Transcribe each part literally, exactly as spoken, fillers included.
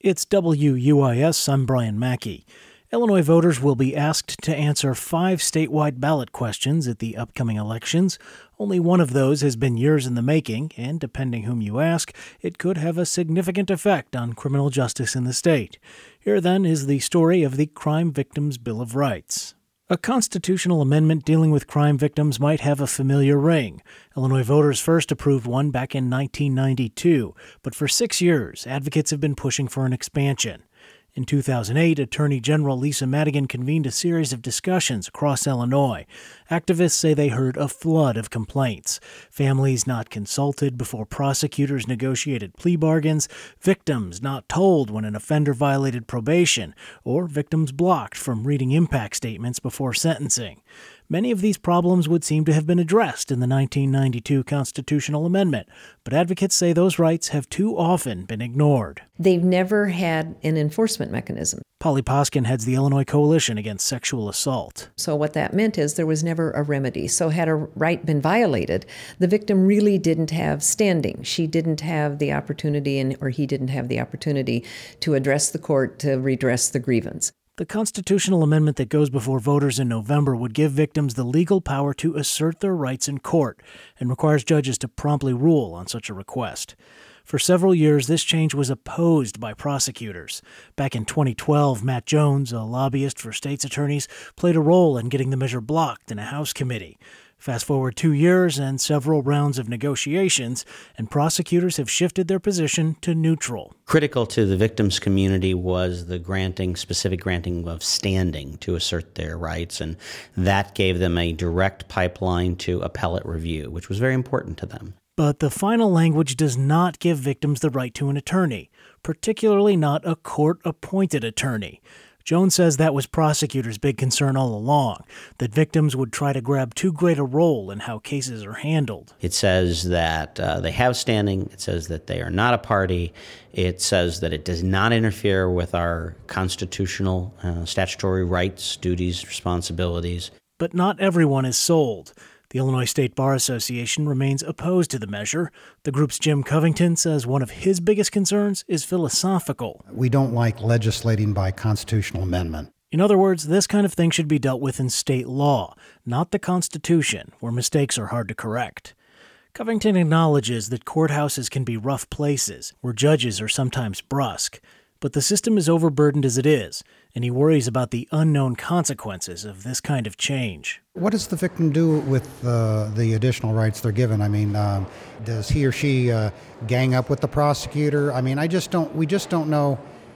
It's W U I S, I'm Brian Mackey. Illinois voters will be asked to answer five statewide ballot questions at the upcoming elections. Only one of those has been years in the making, and depending whom you ask, it could have a significant effect on criminal justice in the state. Here, then, is the story of the Crime Victims' Bill of Rights. A constitutional amendment dealing with crime victims might have a familiar ring. Illinois voters first approved one back in nineteen ninety-two, but for six years, advocates have been pushing for an expansion. In two thousand eight, Attorney General Lisa Madigan convened a series of discussions across Illinois. Activists say they heard a flood of complaints. Families not consulted before prosecutors negotiated plea bargains, victims not told when an offender violated probation, or victims blocked from reading impact statements before sentencing. Many of these problems would seem to have been addressed in the nineteen ninety-two constitutional amendment, but advocates say those rights have too often been ignored. They've never had an enforcement mechanism. Polly Poskin heads the Illinois Coalition Against Sexual Assault. So what that meant is there was never a remedy. So had a right been violated, the victim really didn't have standing. She didn't have the opportunity, and or he didn't have the opportunity to address the court to redress the grievance. The constitutional amendment that goes before voters in November would give victims the legal power to assert their rights in court and requires judges to promptly rule on such a request. For several years, this change was opposed by prosecutors. Back in twenty twelve, Matt Jones, a lobbyist for state's attorneys, played a role in getting the measure blocked in a House committee. Fast forward two years and several rounds of negotiations, and prosecutors have shifted their position to neutral. Critical to the victims' community was the granting, specific granting of standing to assert their rights, and that gave them a direct pipeline to appellate review, which was very important to them. But the final language does not give victims the right to an attorney, particularly not a court-appointed attorney. Jones says that was prosecutors' big concern all along, that victims would try to grab too great a role in how cases are handled. It says that uh, they have standing. It says that they are not a party. It says that it does not interfere with our constitutional, uh, statutory rights, duties, responsibilities. But not everyone is sold. The Illinois State Bar Association remains opposed to the measure. The group's Jim Covington says one of his biggest concerns is philosophical. We don't like legislating by constitutional amendment. In other words, this kind of thing should be dealt with in state law, not the Constitution, where mistakes are hard to correct. Covington acknowledges that courthouses can be rough places, where judges are sometimes brusque. But the system is overburdened as it is, and he worries about the unknown consequences of this kind of change. What does the victim do with uh, the additional rights they're given? I mean, um, does he or she uh, gang up with the prosecutor? I mean, I just don't, we just don't know.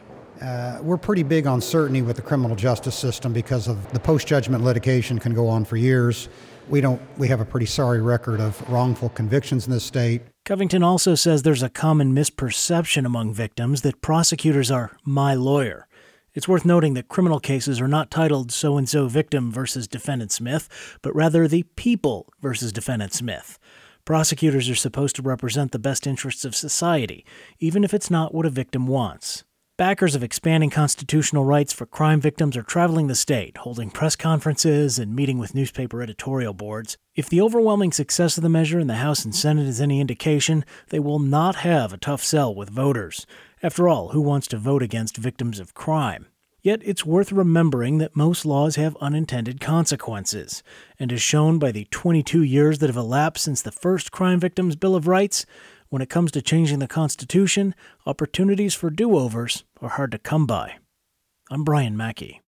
Uh, we're pretty big on certainty with the criminal justice system because of the post-judgment litigation can go on for years. We don't, we have a pretty sorry record of wrongful convictions in this state. Covington also says there's a common misperception among victims that prosecutors are my lawyer. It's worth noting that criminal cases are not titled so-and-so victim versus defendant Smith, but rather the people versus defendant Smith. Prosecutors are supposed to represent the best interests of society, even if it's not what a victim wants. Backers of expanding constitutional rights for crime victims are traveling the state, holding press conferences and meeting with newspaper editorial boards. If the overwhelming success of the measure in the House and Senate is any indication, they will not have a tough sell with voters. After all, who wants to vote against victims of crime? Yet it's worth remembering that most laws have unintended consequences. And as shown by the twenty-two years that have elapsed since the first Crime Victims' Bill of Rights, when it comes to changing the Constitution, opportunities for do-overs are hard to come by. I'm Brian Mackey.